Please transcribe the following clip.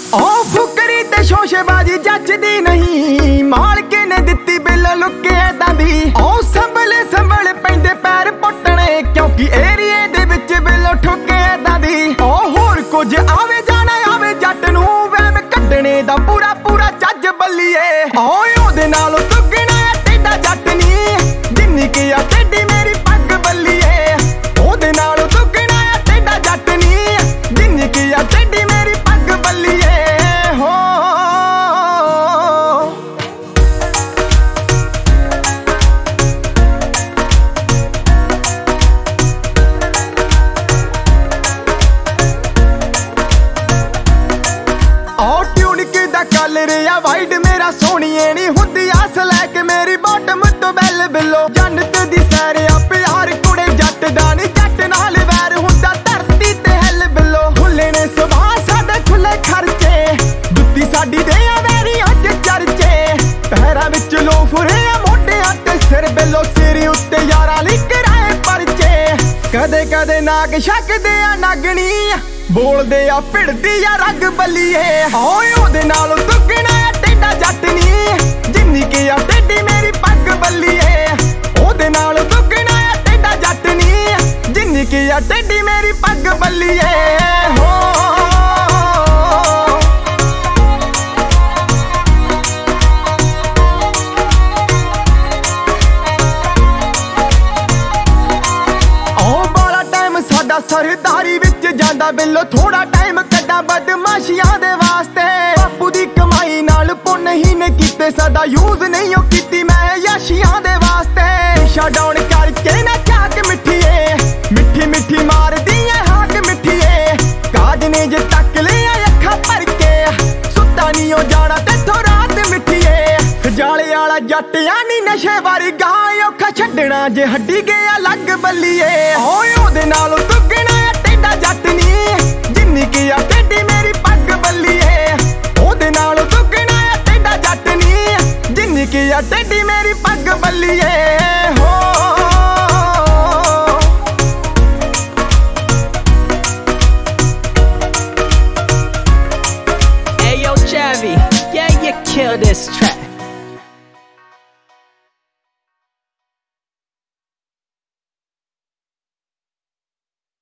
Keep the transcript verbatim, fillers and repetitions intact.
ओ फुकरी ते शोशेबाजी जचदी नहीं, मालके ने दित्ती बिल लुके दादी। ओ संभले संभल पैंदे पैर पुट्टने, क्योंकि एरिए दे विच बिल ठुके दादी। ओ होर कुछ आवे जाना आवे जट नूं वहम कड्डणे दा पूरा पूरा जज बल्लीए। ओ ओदे नालों दुगना टेढ़ा जट नी, जिन्नी कि आ टेढ़ी मेरी पग बल्लीए। ओदे नालों दुगना टेढ़ा जट नी, जिन्नी कि आ टेढ़ी मेरी पग बल्लीए। हो ओ ट्यूनिक दा कलर आ वाइट मेरा सोहणीए नी हुंदी आस लैके मेरी बॉटम तो बैल बिलो। जन्नत दी सैर आ प्यार कुड़े जट दा नी, जट नाल वैर हुंदा धरती ते हिल बिलो। खुले ने सुभाह साडे खुले खर्चे, जुत्ती साडी दे आ वैरी अज चर्चे। पैरां विच लो फुरे आ मोढियां ते सिर बिलो, सिर उत्ते यारां लई कराए परचे। कदे कदे नाग छकदे आ नागणी, बोलदे आ भिड़दी आ रग बल्लीए। होए ओदे नालों दुगना टेढ़ा जट नी, जिन्नी कि आ टेढ़ी मेरी पग बल्लीए। ओदे नालों दुगना टेढ़ा जट नी, जिन्नी कि आ टेढ़ी मेरी पग बल्लीए। हो सरदारी विच जांदा बिलो, थोड़ा टाइम कड्डा बदमाशियां दे वास्ते। बापू दी कमाई नाल पुन ही ने कीते, सदा यूज नहीं ओ कीती मैं याशियां दे वास्ते। शट डाउन करके ना चाक मिठिए, मिठी मिठी मार दी है हाक मिठिए। काज ने जे तक ले अखा भर के, सुता नहीं ओ जाना तेथों रात मिठिए। जाले आला जट यानी नशे वारी गाय, औखा छड्डना जे हड्डी गया लग बल्लीए। होए ओदे नालों दुगना टेढ़ा जट नी, जिन्नी कि आ टेढ़ी मेरी पग बल्लीए। ओदे नालों दुगना टेढ़ा जट नी, जिन्नी कि आ टेढ़ी मेरी पग बल्लीए।